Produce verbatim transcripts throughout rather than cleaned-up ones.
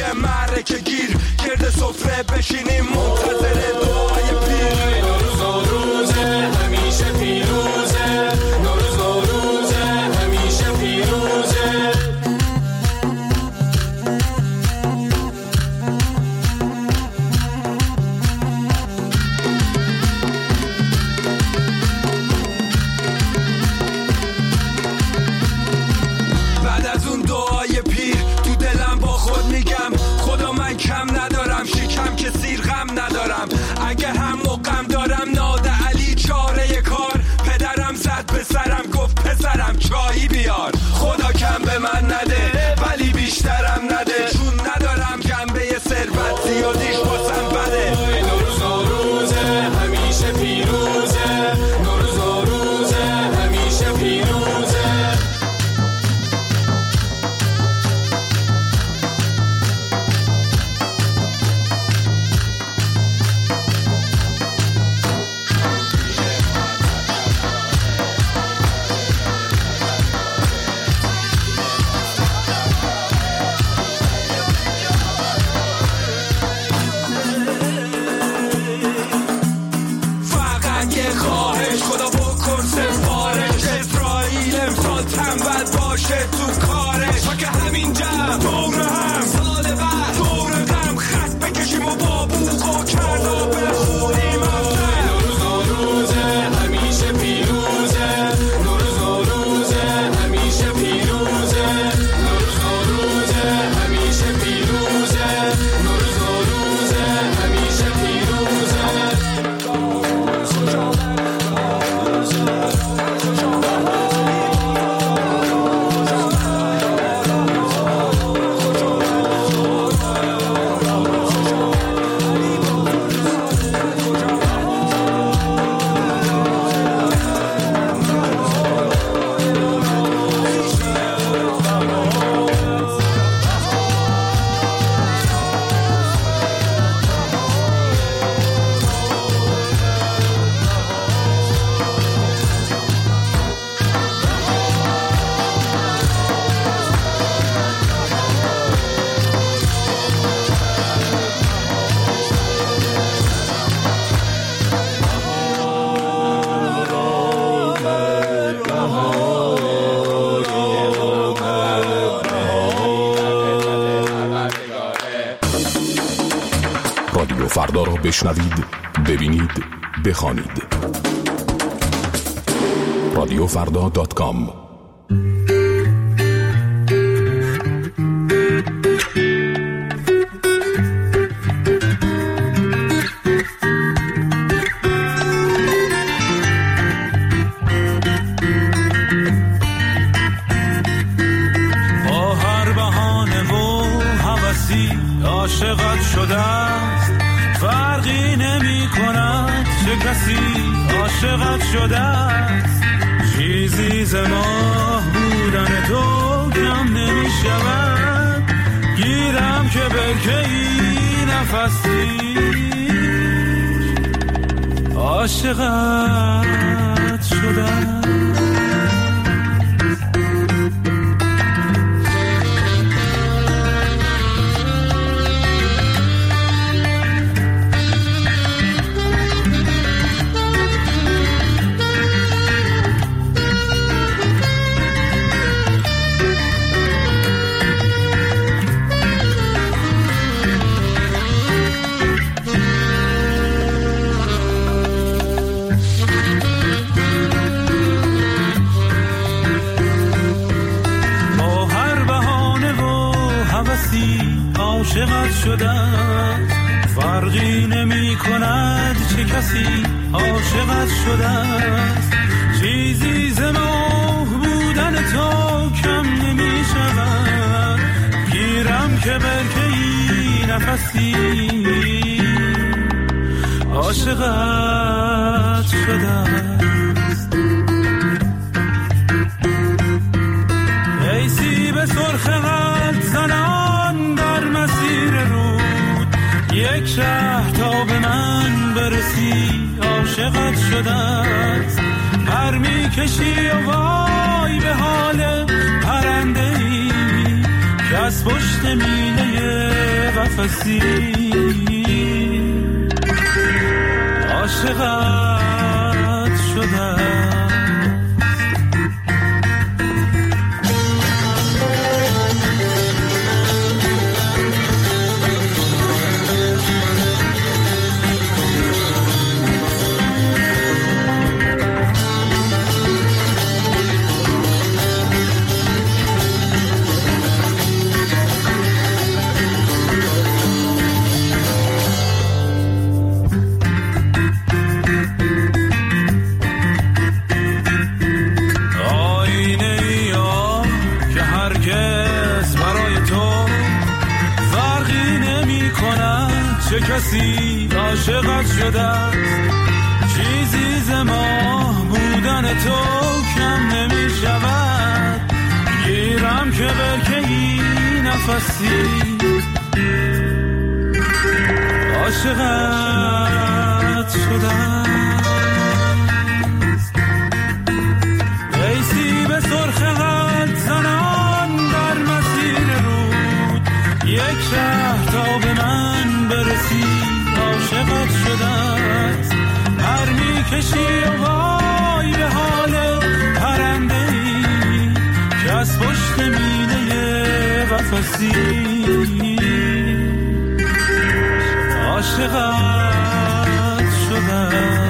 معرکه گیر گرد سفره بشینیم منتظر دعای پیر. نوروز نوروزه همیشه پیروزه، نوروز نوروزه همیشه پیروزه. بعد از اون دعای پیر تو دلم با خود میگم خدا من کم ندارم، شکم که سیر غم ندارم. اگه هم مقام دارم ناده علی چاره کار، پدرم زد به سرم گفت پسرم چایی بیار. خدا کم به من نده ولی بیشترم نده، چون ندارم جنبه ثروت زیادیش واسم بده. نوروز نوروزه همیشه پیروزه، نوروز نوروزه همیشه پیروزه. تنبل باشه تو کارش تا که همین جمع دور هم سال بعد دور غم خط بکشیم و با بوق و کردا بخونیم. نوروز نوروزه همیشه پیروزه، نوروز نوروزه همیشه پیروزه، نوروز نوروزه همیشه پیروزه، نوروز نوروزه همیشه پیروزه. رادیو فردا را بشنوید، ببینید، بخوانید. رادیو فردا دات کام. با هر بهانه و هوسی عاشقت شده است، فرقی نمی کند چه کسی عاشقت شده است. چیزی ز ماه بودن تو کم نمی شود، گیرم که برکه ای نفسی عاشقت شده است. عاشقت شده فرقی نمی کند چه کسی عاشقت شده است. چیزی ز ماه بودن تو کم نمی شود، گیرم که برکه ای نفسی عاشقت شده است. ای سیب سرخ قلب زنان در مسیر رود، یک شه تا به من برسی عاشقت شده است. پر می کشی و وای به حال پرنده ای که از پشت میله قفسی عاشقت شدم. چه کسی عاشقت شده است، چیزی ز ماه بودن تو کم نمی شود. گیرم که برکه این نفسی عاشقت شده است. قیسی به سرخ قد زنان در مسیر رود، یک شهر تا به من برسی عاشقت شده است. هر می کشی و وای به حال پرنده ای که از پشت میله قفسی عاشقت شده است.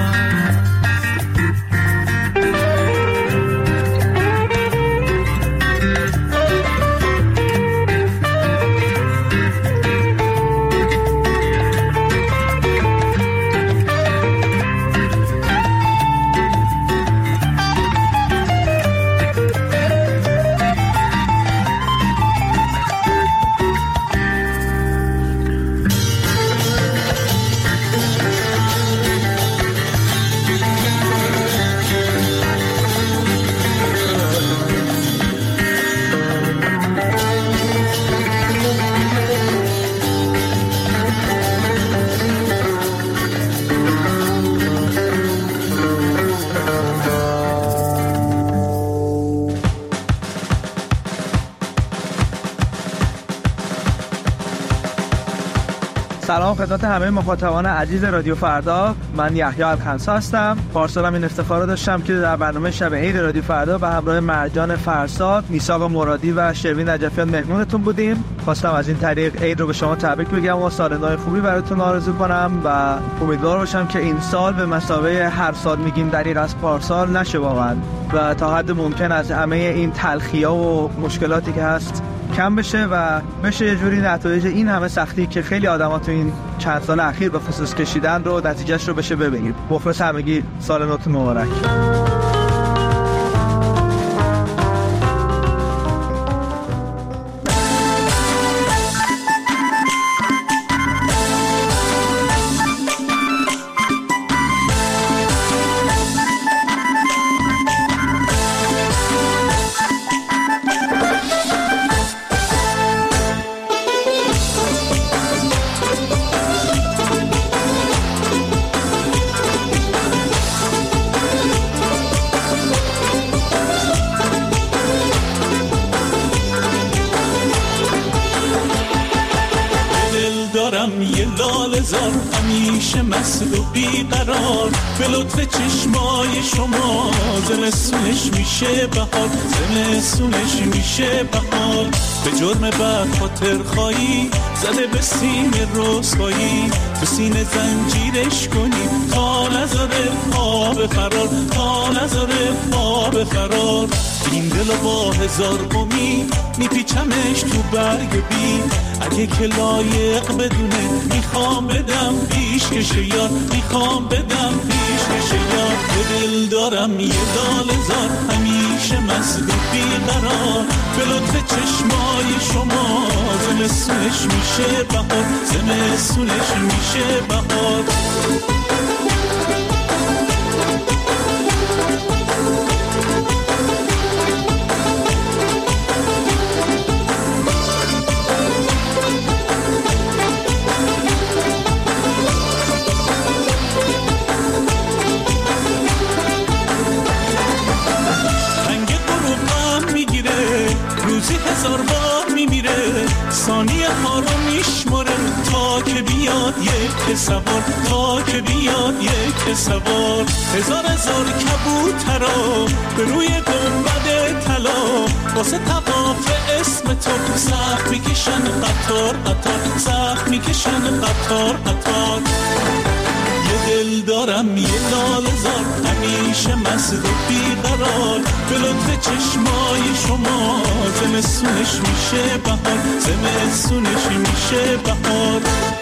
سلام خدمت همه مخاطبان عزیز رادیو فردا. من یحیی الخنسا هستم. پارسالم این افتخار رو داشتم که در برنامه شب عید رادیو فردا به همراه مرجان فرساد، میثاق مرادی و شروین نجفیان مهمونتون بودیم. خواستم از این طریق عید رو به شما تبریک بگم و سال نو خوبی براتون آرزو کنم و امیدوار باشم که این سال به مثابه هر سال میگیم دریغ از پارسال نشه واقعا و تا حد ممکن از همه این تلخی‌ها و مشکلاتی که هست کم بشه و بشه یه جوری نتایج این همه سختی که خیلی آدما تو این چند سال اخیر به خصوص کشیدن رو نتیجهش رو بشه ببینید. مخلص همگی، سال نوتون مبارک. همیشه مسل و بیقرار به لطف چشمای شما زمستونش میشه بهار، زمستونش میشه بهار. به جرم بد خاطر خواهی زده به سینه رسوایی، تو سینه زنجیرش کنی تا نذاره پا به فرار، تا نذاره پا به فرار. این دل با هزار قمی میپیچمش تو برگ بی، اگه که لایق بدونه میخوام بدم پیش کشه یار، میخوام بدم پیش کشه یار. به دل دارم یه دال زار همیشه مسل و بیقرار، به لطف چشمای شما زمستونش میشه بهار، زمستونش میشه بهار. روزی هزار بار میمیره، یک سوار تا که بیاد یک سوار. هزار هزار کبوترا به روی گنبد طلا واسه طواف اسم تو سخت میکشن قطار قطار سخت میکشن قطار قطار. یه دل دارم یه لاله زار همیشه مست و بیقرار به لطف چشمای شما زمستونش میشه بهار زمستونش میشه بهار.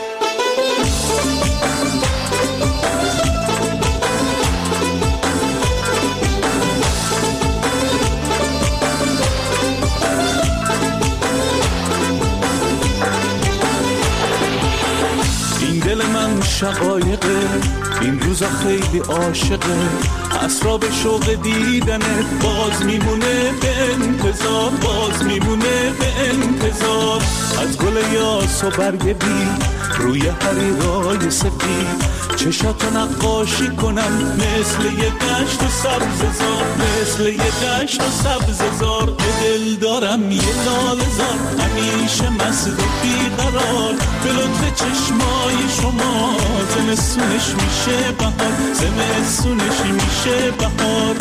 دل من شقایقه این روزا خیلی عاشقه اسراب شوق دیدنت باز میمونه به انتظار باز میمونه به انتظار. از گل یاس و برگ بی روی حریرای سفید چشاتو نقاشی کنم مثل یه دشت و سبز زار مثل یه دشت و سبز زار. دل دارم یه لاله زار همیشه مست و بیقرار به لطف چشمای شما زمستونش میشه بهار زمستونش میشه بهار.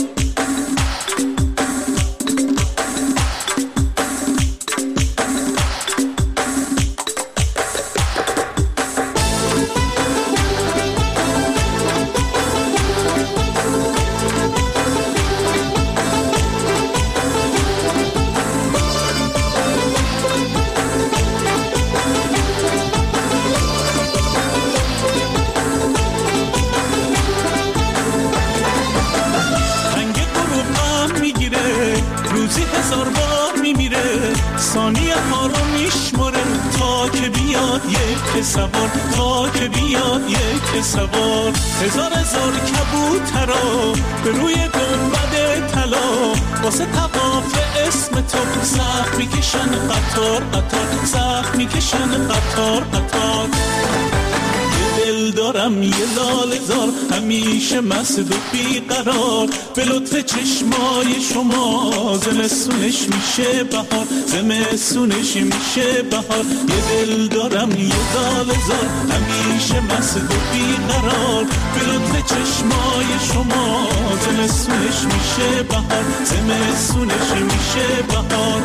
ثانیه ها رو میشمره تا که بیاد یک سوار تا که بیاد یک سوار. هزار هزار کبوترا به روی گنبد طلا واسه طواف اسم تو سخت میکشن قطار قطار سخت میکشن قطار قطار. دل دارم یه لاله زار همیشه مست و بیقرار به لطف چشمای شما زمستونش میشه بهار زمستونش میشه بهار. یه دل دارم یه لاله زار همیشه مست و بیقرار به لطف چشمای شما زمستونش میشه بهار زمستونش میشه بهار.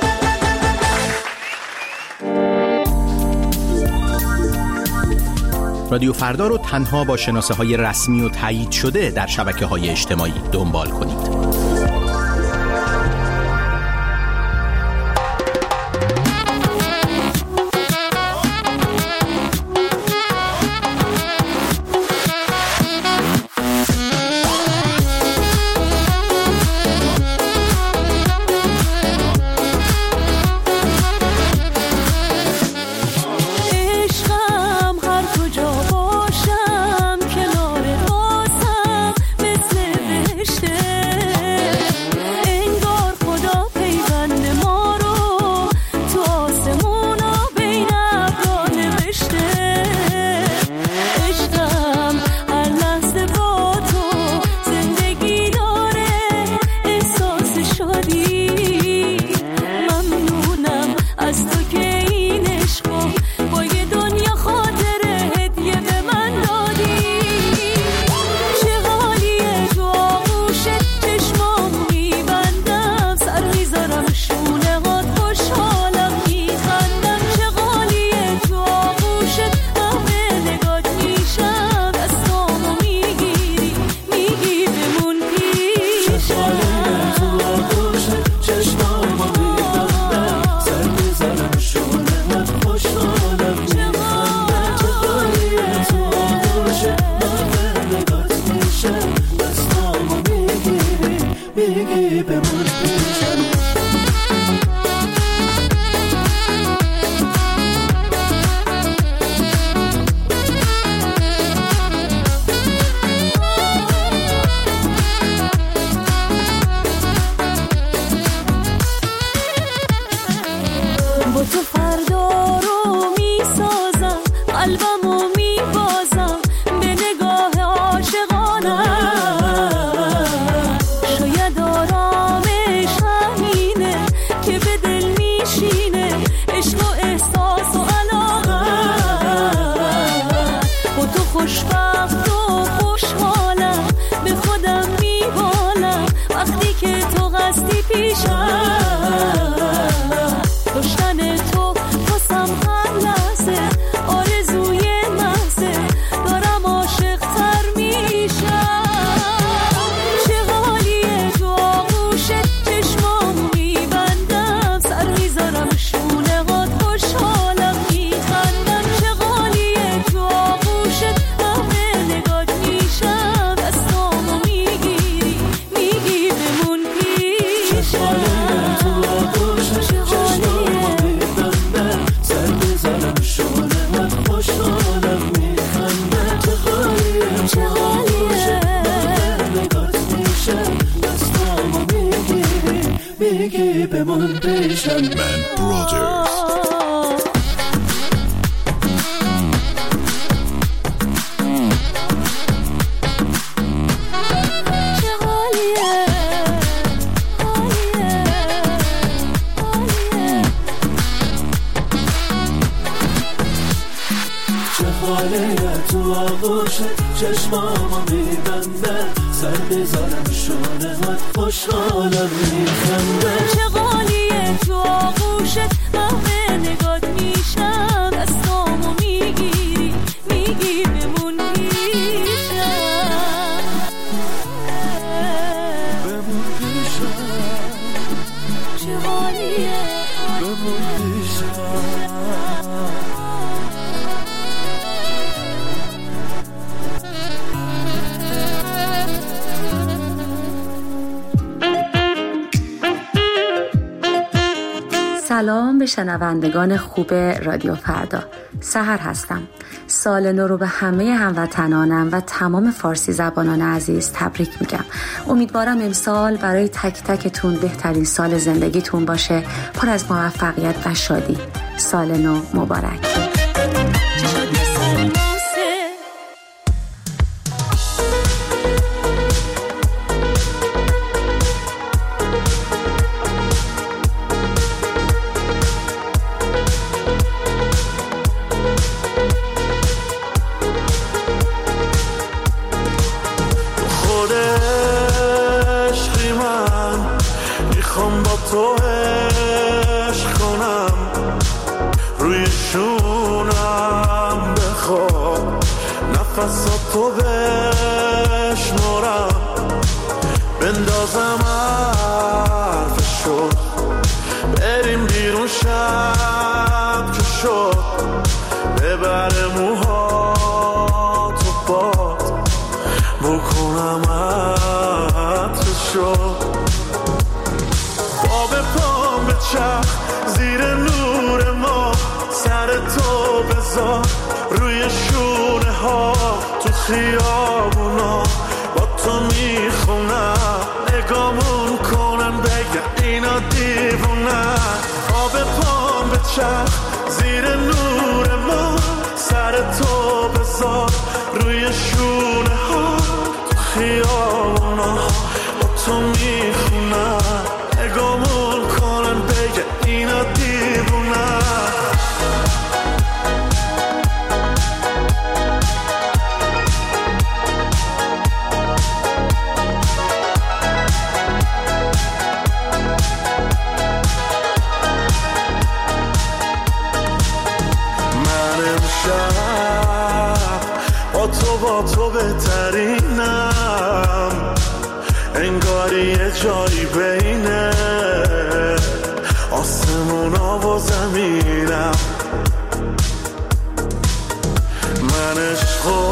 رادیو فردا رو تنها با شناسه های رسمی و تایید شده در شبکه های اجتماعی دنبال کنید. باشم کنار آسم مثل بهشته خوشبخت و خوشحالم، به خودم میبالم وقتی که تو قصدی پیشم. داشتن تو واسم هر لحظه آرزوی محضه، دارم عاشق تر میشم. چه حالیه تو آغوشت، چشمامو میبندم، سر میذارم شونه هات، خوشحالم میخندم. چه حالیه تو آغوشت، همه نگات میشم، دستامو میگیری میگی بمون پیشم. چه حالیه تو آغوشت، چشمامو میبندم، سر میذارم شونه هات، خوشحالم میخندم. چه حالیه چه حالیه نگات میشم، دستامو میگیری میگی بمون پیشم. من برادرز. چه حالیه حالیه حالیه. چه حالیه تو آغوشت، چشمامو میبندم، سر بذارم شونه هات، خوشحالم میخندم. چه حالیه تو آغوشت، همه نگات میشم، دستامو میگیری میگی بمون پیشم. بمون پیشم. چه حالیه بمون پیشم. سلام به شنوندگان خوب رادیو فردا. سحر هستم. سال نو رو به همه هموطنانم و تمام فارسی زبانان عزیز تبریک میگم. امیدوارم امسال برای تک تکتون بهترین سال زندگیتون باشه، پر از موفقیت و شادی. سال نو مبارک. تو عشق کنم، روی شونم بخواب، نفساتو بشمارم، بندازم حرفشو، بریم بیرون شب که شد، ببره موهاتو باد، بکنم عطرشو، آب پام به چرخ زیر نور ما، سر تو بذار روی شونه ها، تو خیابونا با تو میخونم، نگامون کنن بگن اینا دیوونه. آب پام به چرخ زیر نور ما، سر تو بذار روی شونه ها، تو خیابونا با تو میخونم، نگامون کنن بگه اینا دیوونه. من امشب با تو با تو بهترینم، انگاری یه جایی بینه آسمونا و زمینم. من عشقو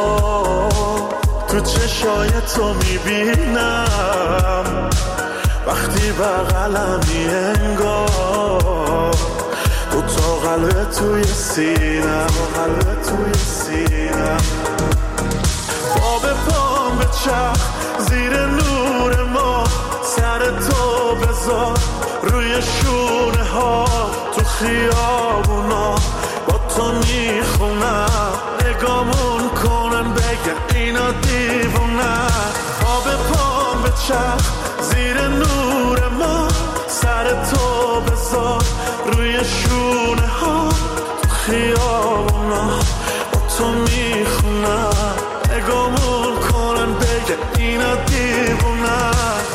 تو چشای تو میبینم، وقتی بغلمی انگار دو تا قلب توی سینم، قلب توی سینم. آب پام به چرخ زیر نور ما، سر تو بذار روی شونه ها، تو خیابونا با تو میخونم، نگامون کنن بگن اینا دیوونه. آب پام به چرخ زیر نور ما، سر تو بذار روی شونه ها، تو خیابونا با تو میخونم نگامون کنن بگه اینا دیوونه.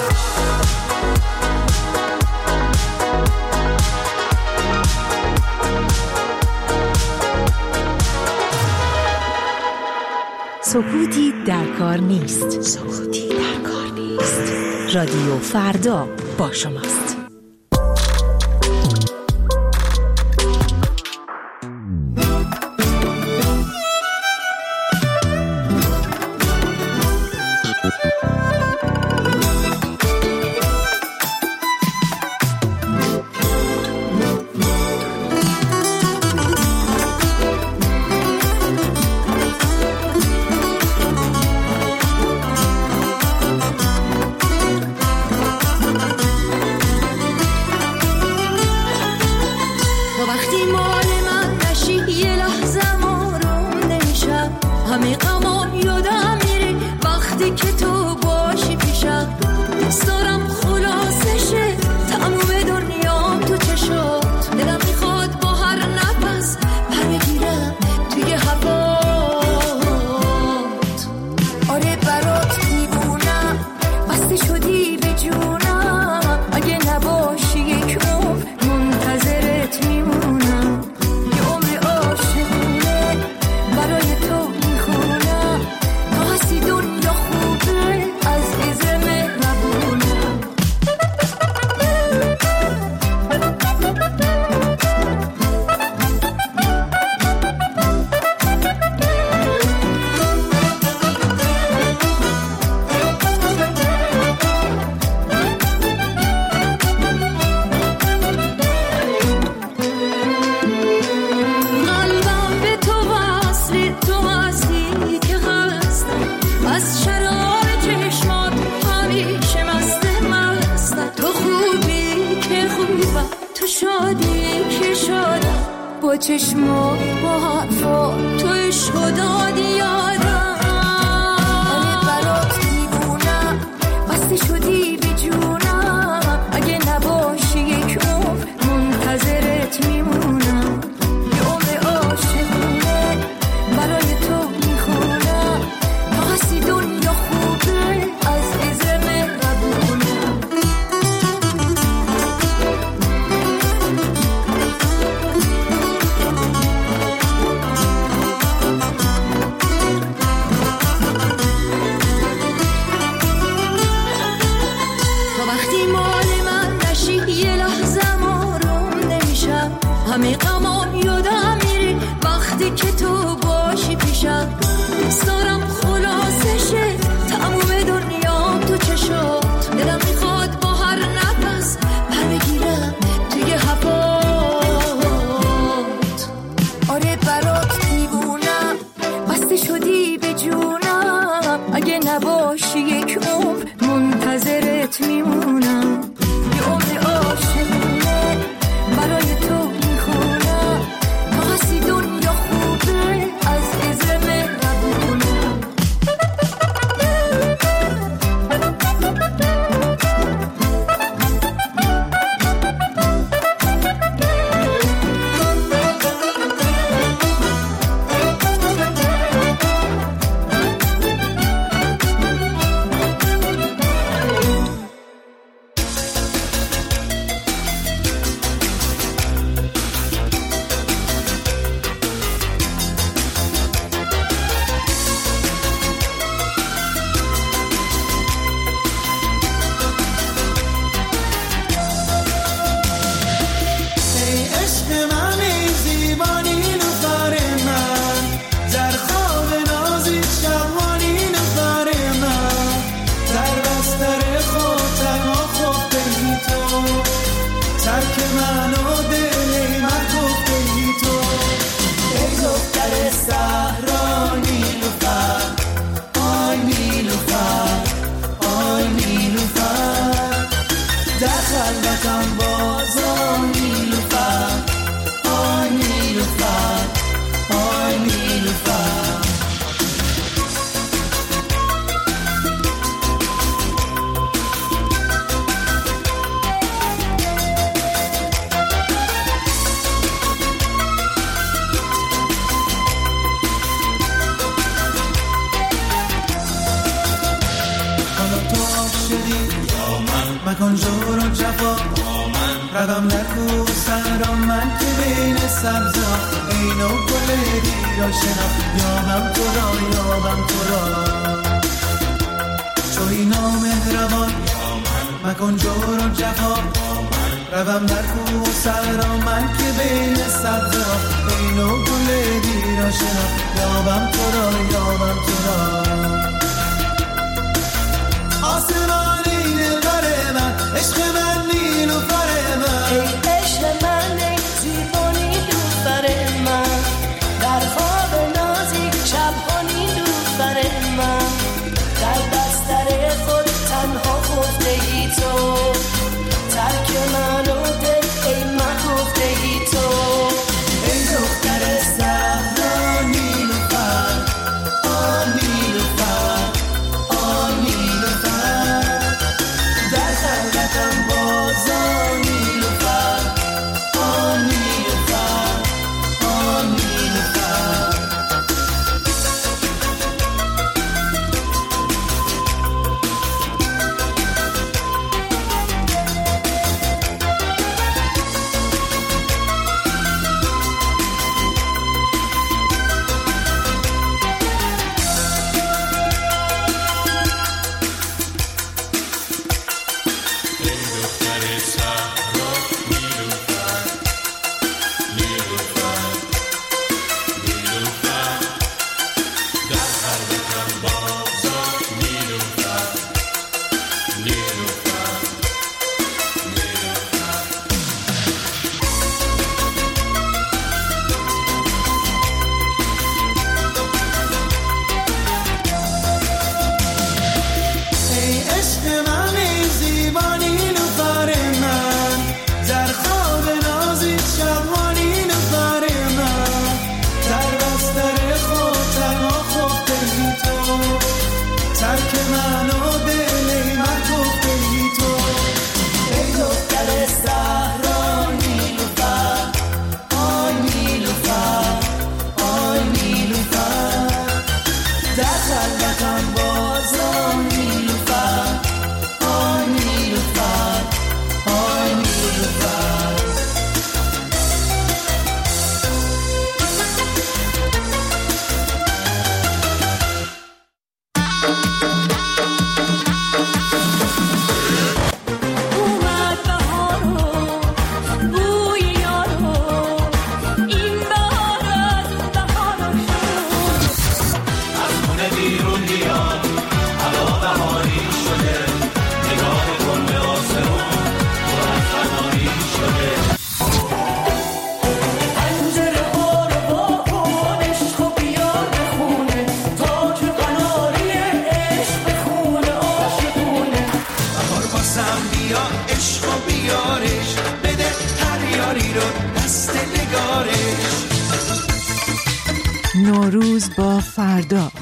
سکوتی در کار نیست. سکوتی در کار نیست. رادیو فردا با شماست. روم در کوه صحرا من که بین سبزا اینو گل دیرا شنم یابم تو را یابم تو را چو اینا مهربان مکن جور و جفا روم در کوه صحرا من که بین سبزا اینو گل دیرا شنم یابم تو را یابم تو را آسمانی دلبر من عشق من نیلوفر من ای عشق من ای زیبانی دلبر من در خواب نازک شبانی دلبر من در بستر خود تنها خفته ای تو ترک من و دل ای من خفته ای تو ای دختر صحرا نیلوفر آن نیلوفر آن نیلوفر در خلقتم بازا نیلوفر آن نیلوفر آن نیلوفر نوروز با فردا.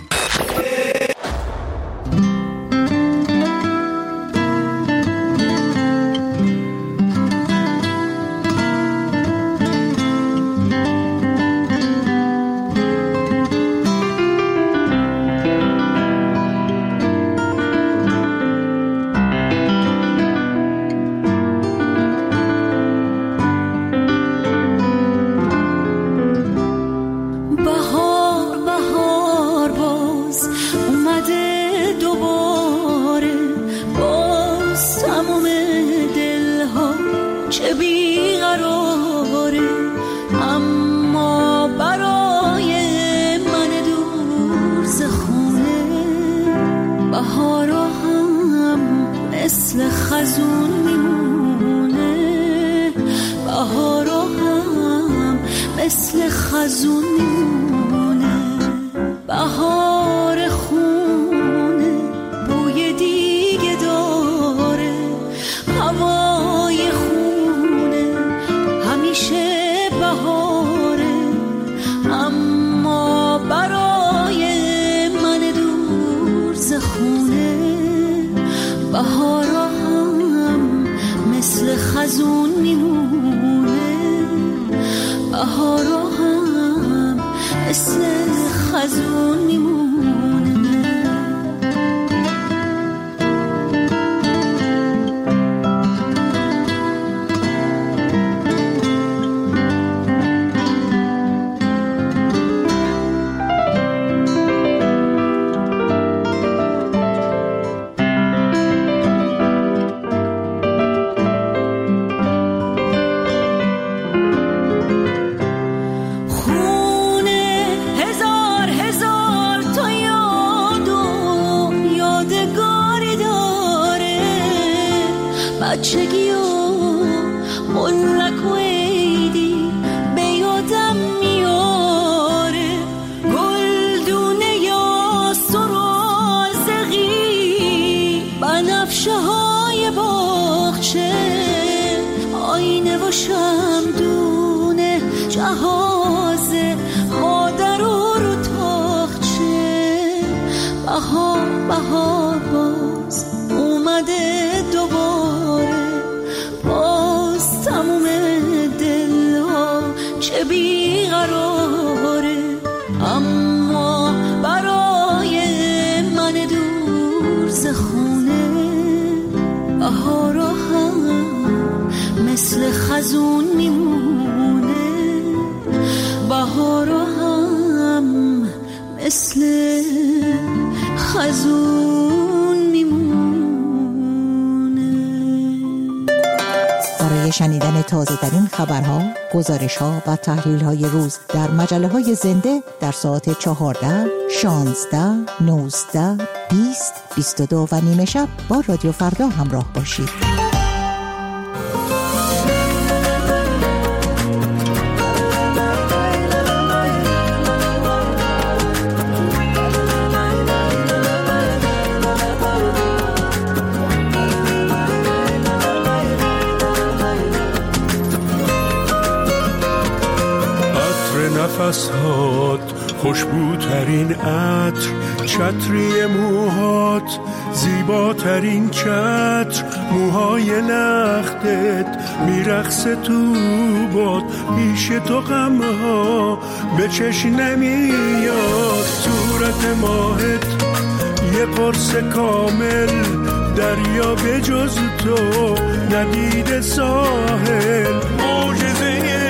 بهار باز اومده دوباره، باز تموم دلها چه بیقراره، اما برای من دور ز خونه بهارا هم مثل خزون میمونه، بهارا هم مثل خزون میمونه. برای شنیدن تازه ترین خبرها، گزارش‌ها و تحلیل‌های روز در مجله‌های زنده در ساعت چهارده، شانزده، نوزده، بیست، بیست و دو و نیمه شب با رادیو فردا همراه باشید. نفسات خوشبوترین عطر، چتری موهات زیباترین چتر، موهای لختت میرقصه تو باد، پیش تو غمها به چشم نمیاد، صورت ماهت یه قرص کامل، دریا به جز تو ندیده ساحل، معجزه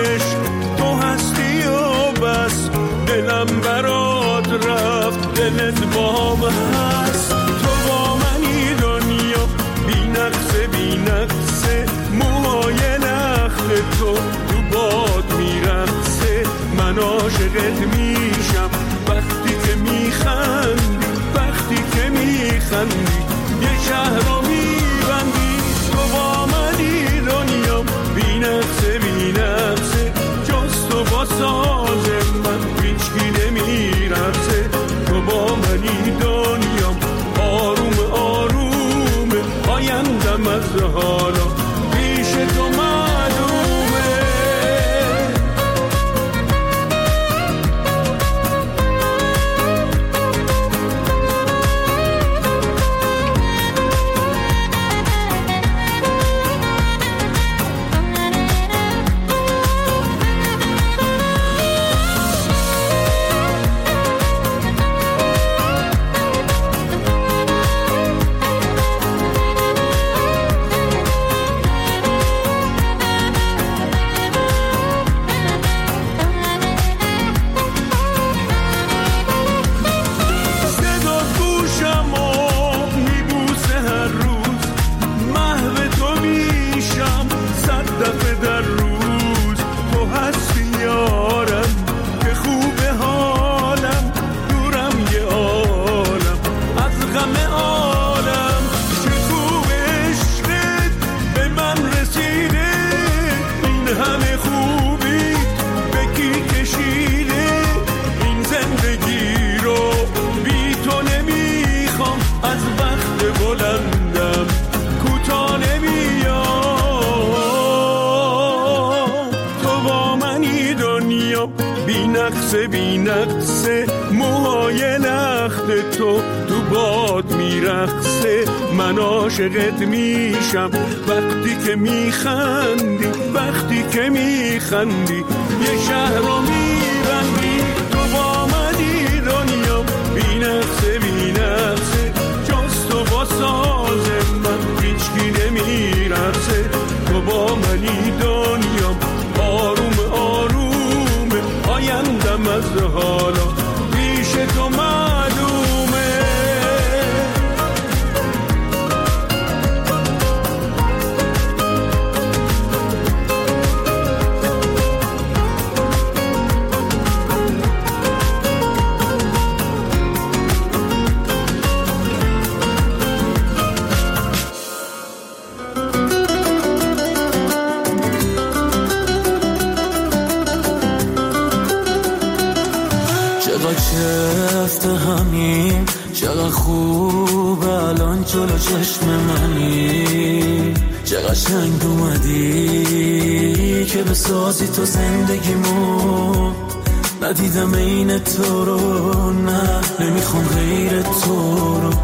بس دلم برات رفت، دلت با من هست، تو با منی دنیا بی نقصه بی نقصه، موهای نخل تو تو باد میرقصه، من عاشقت میشم وقتی که میخندی، وقتی که میخندی یه شهر رو میبندی، تو با منی دنیا بی نقصه بی نقصه، جز تو با ساز من هیچکی نمیرسه، تو با منی دنیام آروم آروم، آیندم از حالا پیش تو معلومه. بی نقصه موهای لخت تو تو باد میرقصه، من عاشقت میشم وقتی که میخندی، وقتی که میخندی یه شهر رو میبندی، تو با منی دنیا بی نقصه بی نقصه، جز تو با ساز من هیچکی نمیرقصه، تو با منی دنیا آروم آروم، آیندم از حالا پیش تو معلومه. همین چقدر خوب الان جلو چشم منی، چقدر شنگ اومدی که بسازی تو زندگیمو، ندیدم این تو رو، نه نمیخوام غیر تو رو،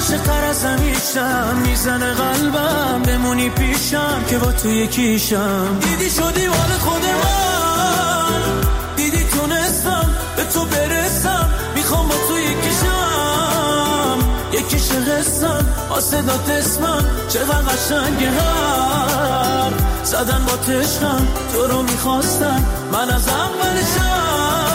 عاشق‌تر ازم میشم، میزنه قلبم بمونی پیشم که با تو یکیشم. دیدی شدی مال خود من، دیدی تونستم به تو برسم، میخوام با تو یکیشم. یکیش قسم آسه داد اسمم، چقدر قشنگه هر زدن با تشکم. تو رو میخواستم من از اولشم.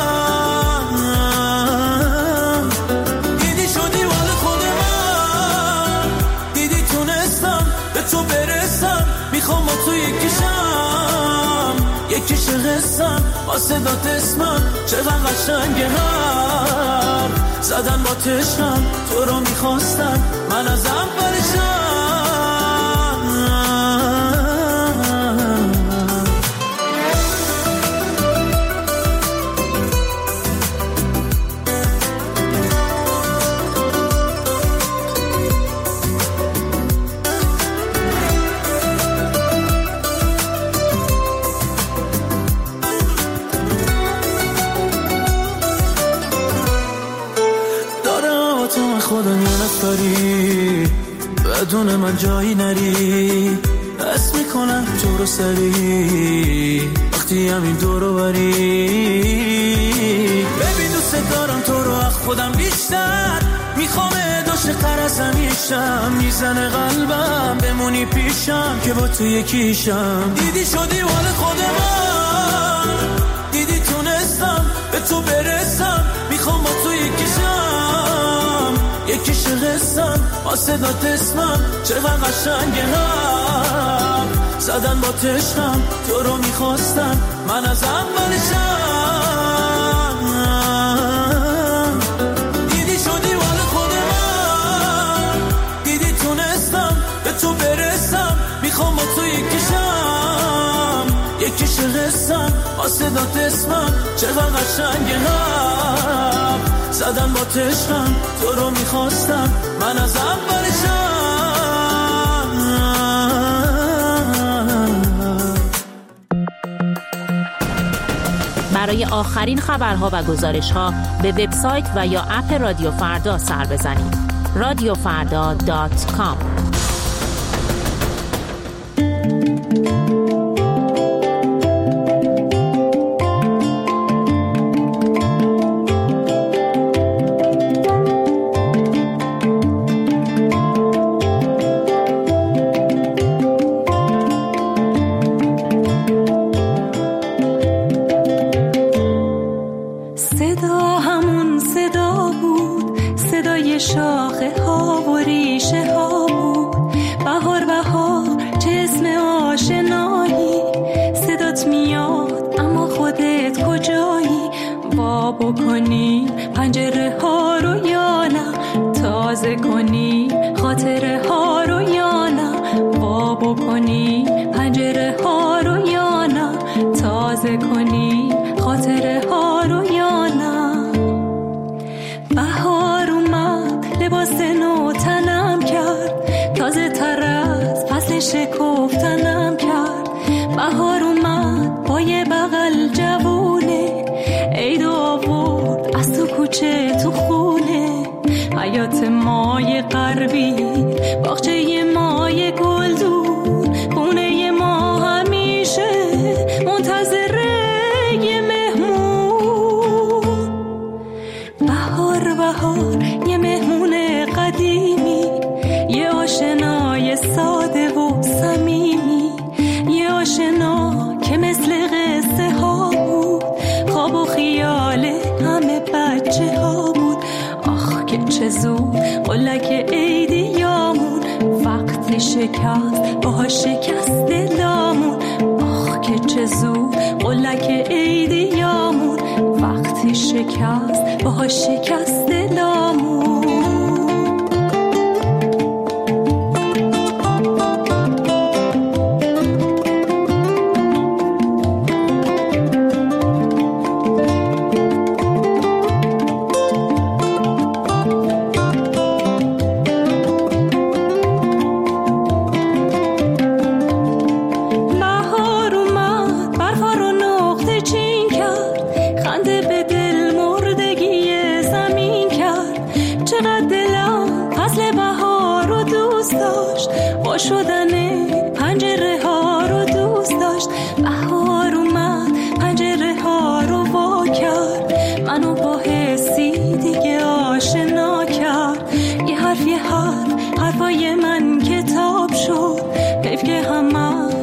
دیدی شدی مال خود من، دیدی تونستم به تو برسم، میخوام با تو یکیشم. یکیش قسم آسه داد اسمم، چقدر قشنگه هر زدن با تشکم. تو رو میخواستم من از اولشم. بدون من جایی نری، حس میکنم تو رو سری وقتی همین دورو بری. ببین دوست دارم تو رو از خودم بیشتر، میخوام عاشق‌تر از همیشم. میزنه قلبم بمونی پیشم که با تو یکیشم. دیدی شدی مال خود من، دیدی تونستم به تو برسم، میخوام با تو یکیشم. یکیش قسم آسه داد اسمم، چقدر قشنگه هم زدن با تشکم. تو رو میخواستم من از اولشم. دیدی شدی مال خود من، دیدی تونستم به تو برسم، میخوام با تو یکیشم. یکیش قسم آسه داد اسمم، چقدر قشنگه هم زدن با تشکم. تو رو میخواستم من از اولشم. برای آخرین خبرها و گزارش‌ها به وبسایت و یا اپ رادیو فردا سر بزنید. رادیو فردا دات کام. خنده به دل مردگی زمین.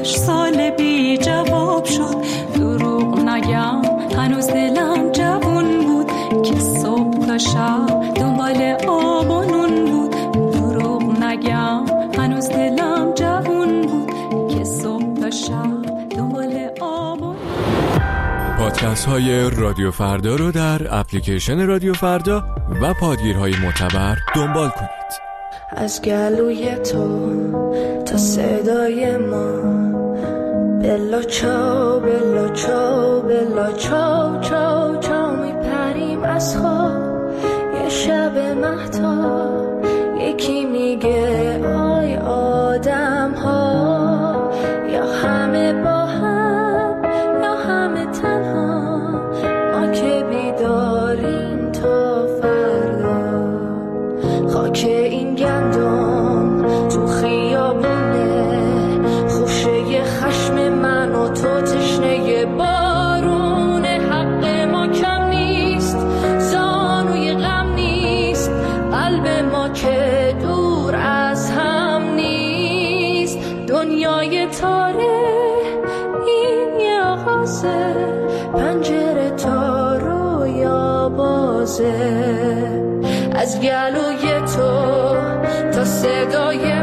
هشت سال بی جواب شد. دروغ نگم هنوز دلم جوون بود که صبح تا شب دنبال آب و نون بود. دروغ نگم هنوز دلم جوون بود که صبح تا شب دنبال آب و نون. پادکست های رادیو فردا رو در اپلیکیشن رادیو فردا و پادگیرهای معتبر دنبال کنید. از گلوی تو تا صدای ما، بلا چاو بلا چاو بلا چاو چاو چاو میپریم از خواب. یه شب مهتاب یکی میگه آی آدم ها، یا همه با هم یا همه تنها، ما که بیداریم تا فردا. خاک این گندم تو خیابونه، خوشه خشم من و تو تشنه بارونه. حق ما کم نیست، زانوی غم نیست، قلب ما که دور از هم نیست. دنیای تاره این یه آغازه، پنجره تا رویا بازه. از گلوی تو تا صدای